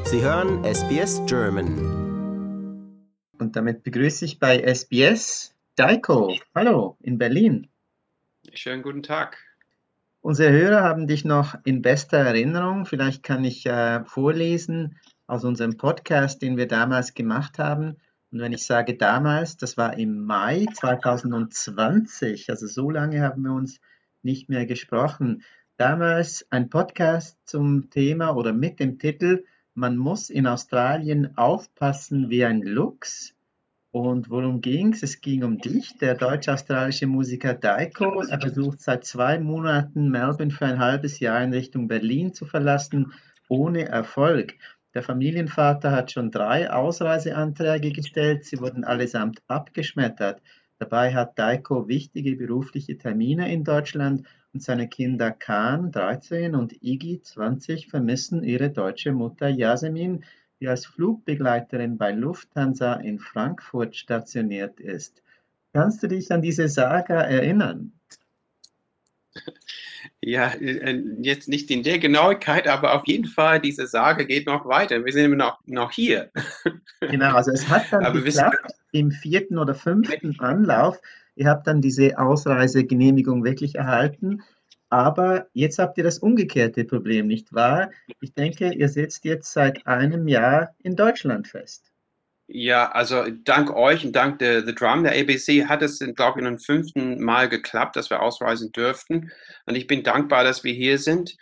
Sie hören SBS German. Und damit begrüße ich bei SBS Daiko. Hallo, in Berlin. Schönen guten Tag. Unsere Hörer haben dich noch in bester Erinnerung. Vielleicht kann ich vorlesen aus unserem Podcast, den wir damals gemacht haben. Und wenn ich sage damals, das war im Mai 2020. Also so lange haben wir uns nicht mehr gesprochen. Damals ein Podcast zum Thema oder mit dem Titel Man muss in Australien aufpassen wie ein Luchs. Und worum ging's? Es ging um dich, der deutsch-australische Musiker Daiko. Er versucht seit 2 Monaten Melbourne für ein halbes Jahr in Richtung Berlin zu verlassen, ohne Erfolg. Der Familienvater hat schon 3 Ausreiseanträge gestellt, sie wurden allesamt abgeschmettert. Dabei hat Daiko wichtige berufliche Termine in Deutschland und seine Kinder Khan, 13, und Iggy, 20, vermissen ihre deutsche Mutter Yasemin, die als Flugbegleiterin bei Lufthansa in Frankfurt stationiert ist. Kannst du dich an diese Saga erinnern? Ja, jetzt nicht in der Genauigkeit, aber auf jeden Fall, diese Sage geht noch weiter. Wir sind immer noch hier. Genau, also es hat dann Aber geklappt im 4. oder 5. Anlauf. Ihr habt dann diese Ausreisegenehmigung wirklich erhalten. Aber jetzt habt ihr das umgekehrte Problem, nicht wahr? Ich denke, ihr sitzt jetzt seit einem Jahr in Deutschland fest. ja, also dank euch und dank The Drum, der ABC, hat es, glaube ich, in einem 5. Mal geklappt, dass wir ausreisen dürften. Und ich bin dankbar, dass wir hier sind.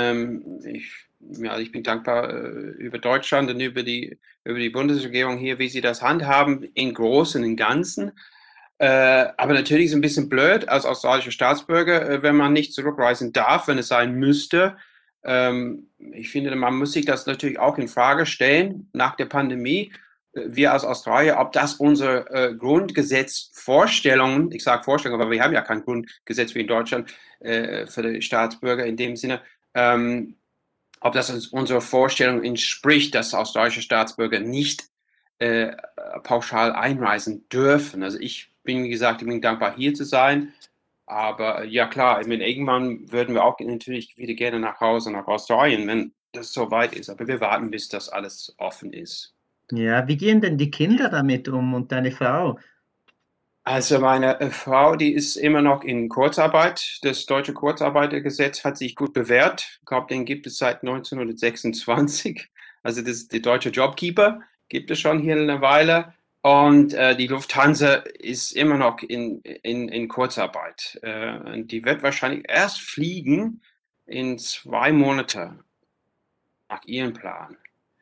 Ich bin dankbar über Deutschland und über die Bundesregierung hier, wie sie das handhaben, im Großen und Ganzen. Aber natürlich ist es ein bisschen blöd als australischer Staatsbürger, wenn man nicht zurückreisen darf, wenn es sein müsste. Ich finde, man muss sich das natürlich auch in Frage stellen nach der Pandemie. Wir als Australier, ob das unsere Grundgesetzvorstellungen, ich sage Vorstellungen, aber wir haben ja kein Grundgesetz wie in Deutschland für die Staatsbürger in dem Sinne, ob das unserer Vorstellung entspricht, dass australische Staatsbürger nicht pauschal einreisen dürfen. Also ich bin, wie gesagt, ich bin dankbar, hier zu sein. Aber ja klar, ich meine, irgendwann würden wir auch natürlich wieder gerne nach Hause, nach Australien, wenn das soweit ist. Aber wir warten, bis das alles offen ist. Ja, wie gehen denn die Kinder damit um und deine Frau? Also meine Frau, die ist immer noch in Kurzarbeit. Das deutsche Kurzarbeitergesetz hat sich gut bewährt. Ich glaube, den gibt es seit 1926. Also das ist der deutsche Jobkeeper, gibt es schon hier eine Weile. Und die Lufthansa ist immer noch in Kurzarbeit. Und die wird wahrscheinlich erst fliegen in 2 Monate nach ihrem Plan.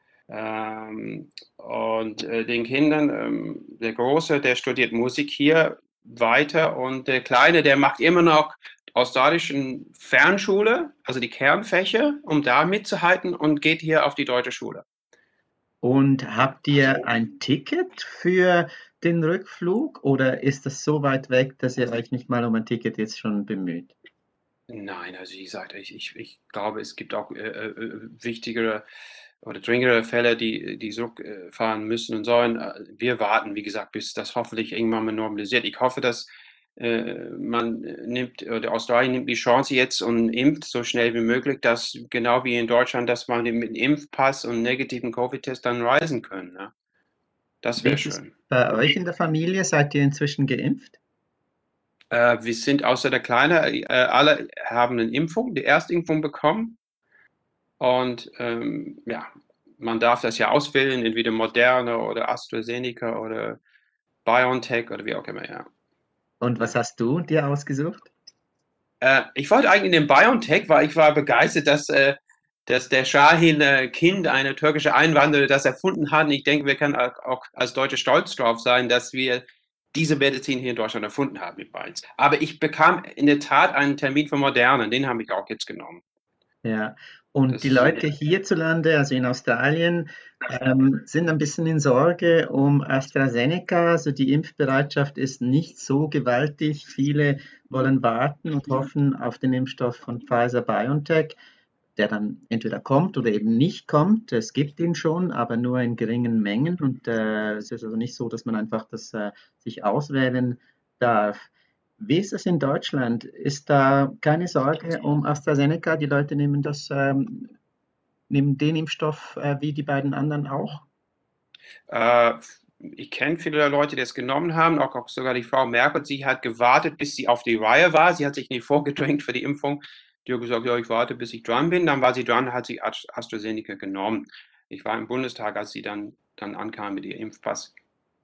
Und den Kindern, der Große, der studiert Musik hier weiter und der Kleine, der macht immer noch australischen Fernschule, also die Kernfächer, um da mitzuhalten und geht hier auf die deutsche Schule. Und habt ihr ein Ticket für den Rückflug oder ist das so weit weg, dass ihr euch nicht mal um ein Ticket jetzt schon bemüht? Nein, also wie gesagt, ich glaube, es gibt auch wichtigere oder dringendere Fälle, die zurückfahren müssen und sollen. Wir warten, wie gesagt, bis das hoffentlich irgendwann mal normalisiert. Ich hoffe, dass man nimmt, oder Australien nimmt die Chance jetzt und impft so schnell wie möglich, dass genau wie in Deutschland, dass man mit einem Impfpass und negativen Covid-Test dann reisen können. Ne? Das Wie wäre ist es schön. bei euch in der Familie? Seid ihr inzwischen geimpft? Wir sind außer der Kleine, alle haben eine Impfung, die Erstimpfung bekommen. Und ja, man darf das ja auswählen, entweder Moderna oder AstraZeneca oder BioNTech oder wie auch immer, ja. Und was hast du dir ausgesucht? Ich wollte eigentlich den BioNTech, weil ich war begeistert, dass der Shahin Kind, eine türkische Einwanderer, das erfunden hat. Und ich denke, wir können auch als Deutsche stolz drauf sein, dass wir diese Medizin hier in Deutschland erfunden haben mit BioNTech. Aber ich bekam in der Tat einen Termin für Moderna, den habe ich auch jetzt genommen. Ja, und die Das, Leute hierzulande, also in Australien, sind ein bisschen in Sorge um AstraZeneca. Also die Impfbereitschaft ist nicht so gewaltig. Viele wollen warten und hoffen auf den Impfstoff von Pfizer BioNTech, der dann entweder kommt oder eben nicht kommt. Es gibt ihn schon, aber nur in geringen Mengen. Und es ist also nicht so, dass man einfach das sich auswählen darf. Wie ist es in Deutschland? Ist da keine Sorge um AstraZeneca? Die Leute nehmen das nehmen den Impfstoff wie die beiden anderen auch? Ich kenne viele Leute, die es genommen haben, auch sogar die Frau Merkel. Sie hat gewartet, bis sie auf die Reihe war. Sie hat sich nicht vorgedrängt für die Impfung. Die hat gesagt, ja, ich warte, bis ich dran bin. Dann war sie dran, hat sie AstraZeneca genommen. Ich war im Bundestag, als sie dann ankam mit ihrem Impfpass.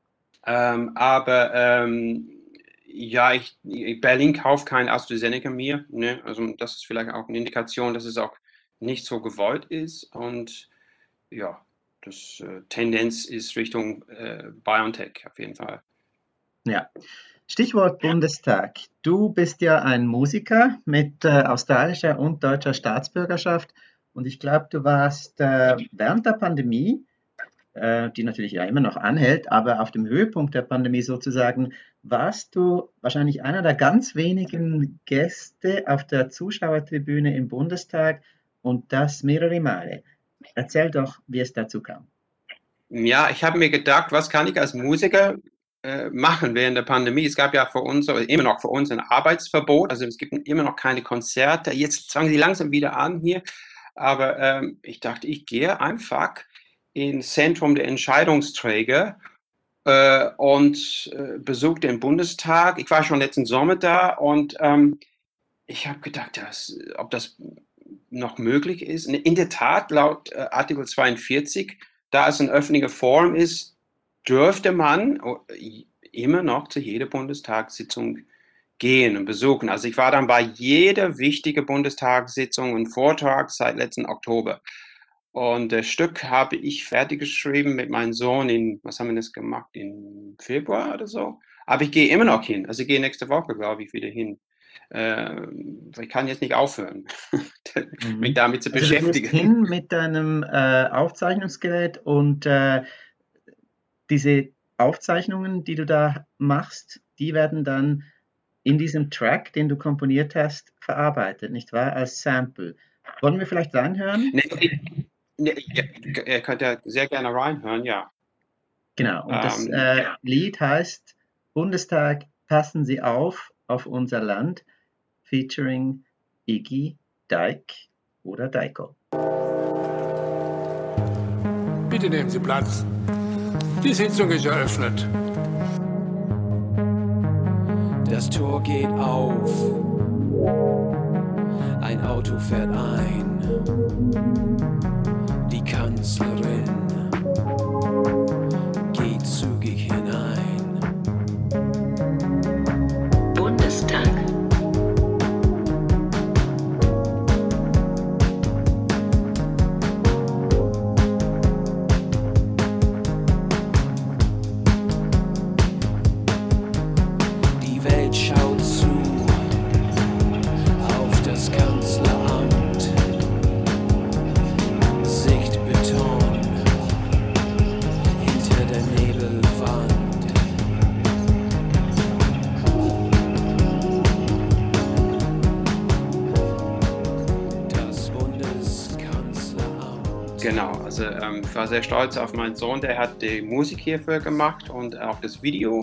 Ja, Berlin kauft kein AstraZeneca mehr. Ne? Also das ist vielleicht auch eine Indikation, dass es auch nicht so gewollt ist. Und ja, das Tendenz ist Richtung BioNTech auf jeden Fall. Ja. Stichwort Bundestag. Du bist ja ein Musiker mit australischer und deutscher Staatsbürgerschaft. Und ich glaube, du warst während der Pandemie, die natürlich ja immer noch anhält, aber auf dem Höhepunkt der Pandemie sozusagen, warst du wahrscheinlich einer der ganz wenigen Gäste auf der Zuschauertribüne im Bundestag und das mehrere Male. Erzähl doch, wie es dazu kam. Ja, ich habe mir gedacht, was kann ich als Musiker machen während der Pandemie? Es gab ja für uns, oder immer noch für uns, ein Arbeitsverbot. Also es gibt immer noch keine Konzerte. Jetzt fangen sie langsam wieder an hier. Aber ich dachte, ich gehe einfach ins Zentrum der Entscheidungsträger und besuche den Bundestag. Ich war schon letzten Sommer da und ich habe gedacht, ob das noch möglich ist. In der Tat, laut Artikel 42, da es ein öffentlicher Forum ist, dürfte man immer noch zu jeder Bundestagssitzung gehen und besuchen. Also ich war dann bei jeder wichtigen Bundestagssitzung und Vortrag seit letzten Oktober. Und das Stück habe ich fertig geschrieben mit meinem Sohn was haben wir das gemacht, im Februar oder so. Aber ich gehe immer noch hin. Also ich gehe nächste Woche, glaube ich, wieder hin. Ich kann jetzt nicht aufhören, mich damit zu beschäftigen. Du gehst hin mit deinem Aufzeichnungsgerät und diese Aufzeichnungen, die du da machst, die werden dann in diesem Track, den du komponiert hast, verarbeitet, nicht wahr? Als Sample. Wollen wir vielleicht reinhören? Ihr könnt ja sehr gerne reinhören, ja. Genau, und das Lied heißt Bundestag, passen Sie auf unser Land, featuring Iggy, Dyke oder Dyko. Bitte nehmen Sie Platz. Die Sitzung ist eröffnet. Das Tor geht auf. Ein Auto fährt ein. Die Kanzlerin geht zügig hinein. Bundestag. Die Welt schaut zu auf das Kanzleramt. Sichtbeton hinter der Nebelwand. Das Bundeskanzleramt. Genau, also ich war sehr stolz auf meinen Sohn, der hat die Musik hierfür gemacht und auch das Video.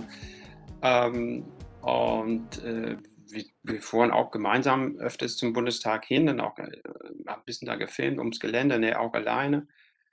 Wir fuhren auch gemeinsam öfters zum Bundestag hin und auch ein bisschen da gefilmt ums Gelände, ne, auch alleine.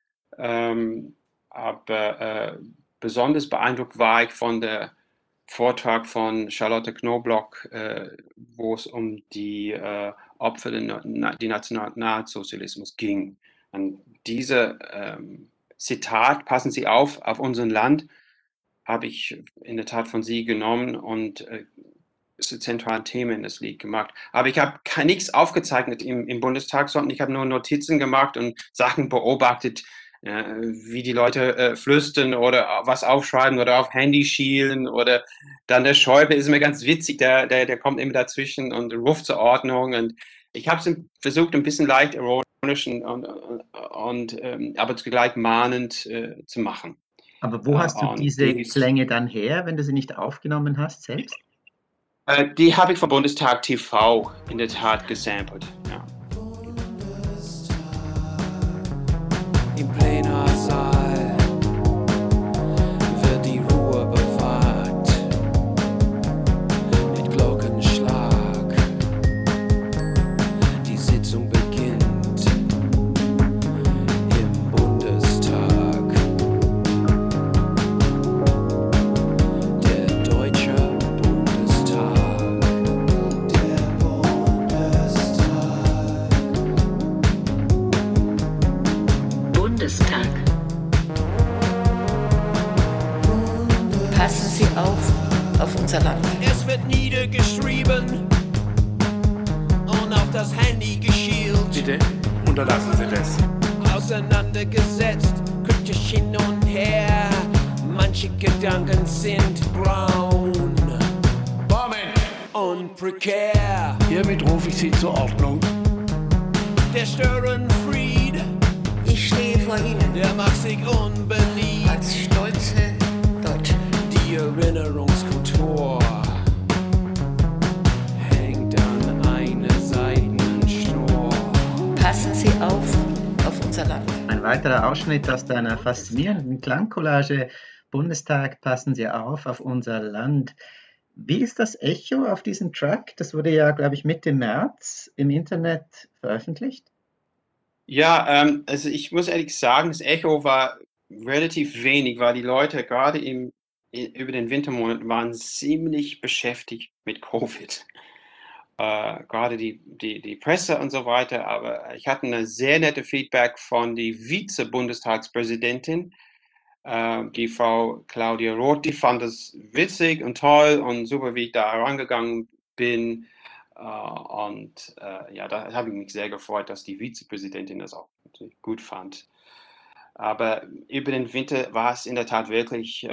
Aber besonders beeindruckt war ich von der Vortrag von Charlotte Knobloch, wo es um die Opfer des Nationalsozialismus ging. Und diese Zitat, passen Sie auf unser Land, habe ich in der Tat von sie genommen und ist ein zentrales Thema in das Lied gemacht. Aber ich habe nichts aufgezeichnet im Bundestag, sondern ich habe nur Notizen gemacht und Sachen beobachtet, wie die Leute flüstern oder was aufschreiben oder auf Handy schielen oder dann der Schäuble ist mir ganz witzig, der kommt immer dazwischen und ruft zur Ordnung und ich habe es versucht, ein bisschen leicht ironisch aber zugleich mahnend zu machen. Aber wo hast du diese Klänge dann her, wenn du sie nicht aufgenommen hast selbst? Die habe ich vom Bundestag TV in der Tat gesampelt. Ja. Im Plenarsaal wird die Ruhe bewahrt mit Glockenschlag. Die Sitzung beginnt Bundestag. Passen Sie auf unser Land. Es wird niedergeschrieben und auf das Handy geschielt. Bitte unterlassen Sie das. Auseinandergesetzt, kritisch hin und her. Manche Gedanken sind braun Moment! und prekär. Hiermit rufe ich Sie zur Ordnung. Der Störenfried, Ich stehe vor Ihnen der macht sich unbeliebt. als stolze Deutsche. Die Erinnerungskultur hängt an einer Seidenschnur. Passen Sie auf unser Land. Ein weiterer Ausschnitt aus deiner faszinierenden Klangcollage Bundestag, passen Sie auf unser Land. Wie ist das Echo auf diesem Track? Das wurde ja, glaube ich, Mitte März im Internet veröffentlicht. Ja, also ich muss ehrlich sagen, das Echo war relativ wenig, weil die Leute gerade über den Wintermonat waren ziemlich beschäftigt mit Covid. Gerade die Presse und so weiter, aber ich hatte eine sehr nette Feedback von die Vize-Bundestagspräsidentin, die Frau Claudia Roth, die fand es witzig und toll und super, wie ich da herangegangen bin. Ja, da habe ich mich sehr gefreut, dass die Vizepräsidentin das auch gut fand. Aber über den Winter war es in der Tat wirklich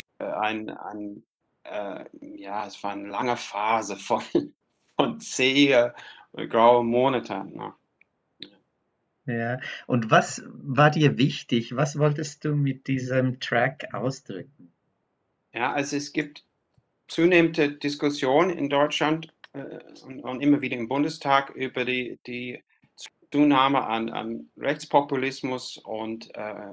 es war eine lange Phase von zähe, graue Monaten. Ne? Ja, und was war dir wichtig? Was wolltest du mit diesem Track ausdrücken? Ja, also es gibt zunehmende Diskussionen in Deutschland und immer wieder im Bundestag über die Zunahme an Rechtspopulismus und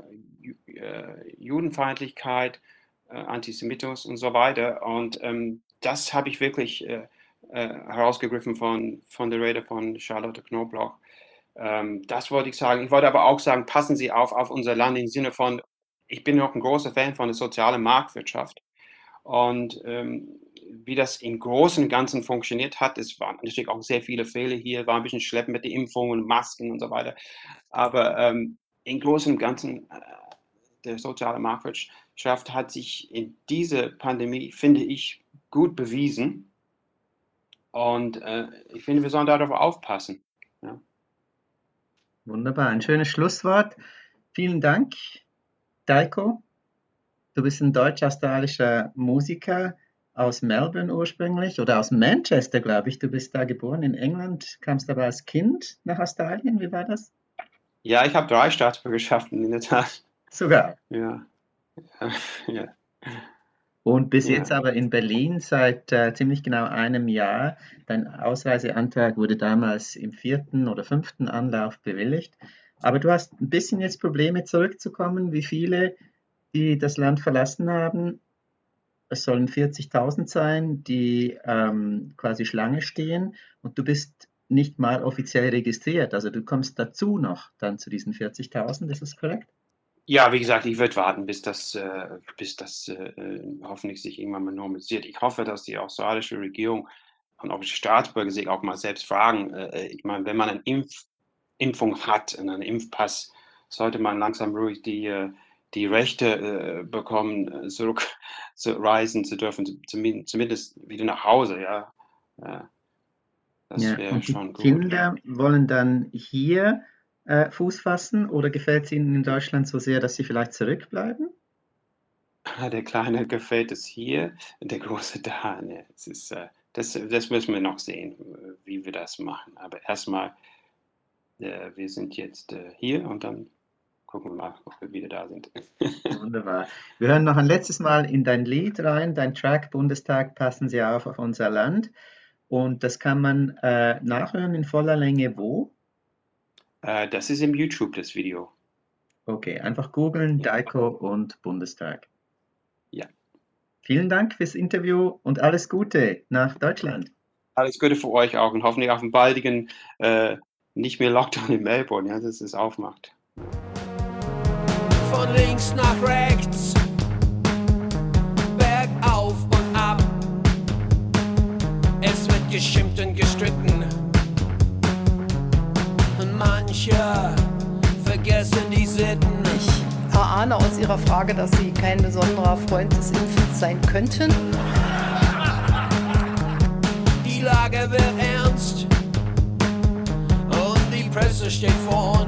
Judenfeindlichkeit, Antisemitismus und so weiter. Und das habe ich wirklich herausgegriffen von der Rede von Charlotte Knobloch. Das wollte ich sagen. Ich wollte aber auch sagen, passen Sie auf unser Land im Sinne von, ich bin noch ein großer Fan von der sozialen Marktwirtschaft. Und wie das im Großen und Ganzen funktioniert hat, es waren natürlich auch sehr viele Fehler hier, war ein bisschen schleppend mit den Impfungen, Masken und so weiter. Aber im Großen und Ganzen, der soziale Marktwirtschaft hat sich in dieser Pandemie, finde ich, gut bewiesen. Und ich finde, wir sollen darauf aufpassen. Ja. Wunderbar, ein schönes Schlusswort. Vielen Dank, Daiko. Du bist ein deutsch-australischer Musiker aus Melbourne ursprünglich oder aus Manchester, glaube ich. Du bist da geboren in England, kamst aber als Kind nach Australien. Wie war das? Ja, ich habe 3 Staatsbürgerschaften in der Tat. Sogar. Ja. Ja. Und bis jetzt aber in Berlin seit ziemlich genau einem Jahr. Dein Ausreiseantrag wurde damals im 4. oder 5. Anlauf bewilligt. Aber du hast ein bisschen jetzt Probleme zurückzukommen. Wie viele, die das Land verlassen haben? Es sollen 40.000 sein, die quasi Schlange stehen. Und du bist nicht mal offiziell registriert. Also du kommst dazu noch dann zu diesen 40.000. Ist das korrekt? Ja, wie gesagt, ich werde warten, bis das hoffentlich sich irgendwann mal normalisiert. Ich hoffe, dass die australische Regierung und auch die Staatsbürger sich auch mal selbst fragen. Ich meine, wenn man eine Impfung hat und einen Impfpass, sollte man langsam ruhig die Rechte bekommen, zurückreisen zu dürfen, zumindest wieder nach Hause. Ja, das wäre schon gut. Kinder wollen dann hier Fuß fassen oder gefällt es ihnen in Deutschland so sehr, dass sie vielleicht zurückbleiben? Der Kleine gefällt es hier, der Große da. Ne, das müssen wir noch sehen, wie wir das machen. Aber erstmal, wir sind jetzt hier und dann gucken wir mal, ob wir wieder da sind. Wunderbar. Wir hören noch ein letztes Mal in dein Lied rein, dein Track Bundestag, passen Sie auf unser Land. Und das kann man nachhören in voller Länge wo? Das ist im YouTube, das Video. Okay, einfach googeln, Daiko und Bundestag. Ja. Vielen Dank fürs Interview und alles Gute nach Deutschland. Alles Gute für euch auch und hoffentlich auf einen baldigen, nicht mehr Lockdown in Melbourne, ja, dass es aufmacht. Von links nach rechts, bergauf und ab. Es wird geschimpft und gestritten. Und manche vergessen die Sitten. Ich erahne aus Ihrer Frage, dass Sie kein besonderer Freund des Impfens sein könnten. Die Lage wird ernst und die Presse steht vorn.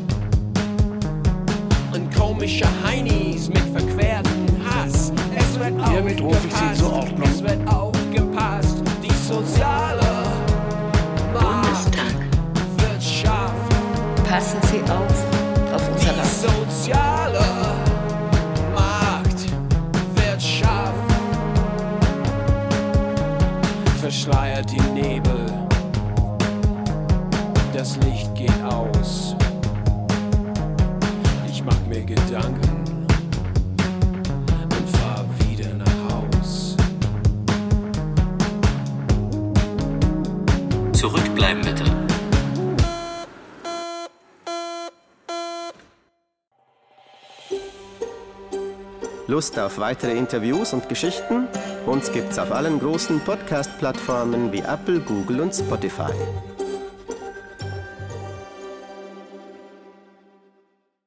Und komische Heinis mit verquerten Hass. Es wird Hiermit rufe ich Sie zur Ordnung. Es wird aufgepasst. Die soziale Bundestag. wird scharf. Passen Sie auf unser Die Land. soziale Macht wird scharf. Verschleiert die Nebel. Das Licht geht aus. Ich mach mir Gedanken und fahr wieder nach Haus. Zurückbleiben bitte. Lust auf weitere Interviews und Geschichten? Uns gibt's auf allen großen Podcast-Plattformen wie Apple, Google und Spotify.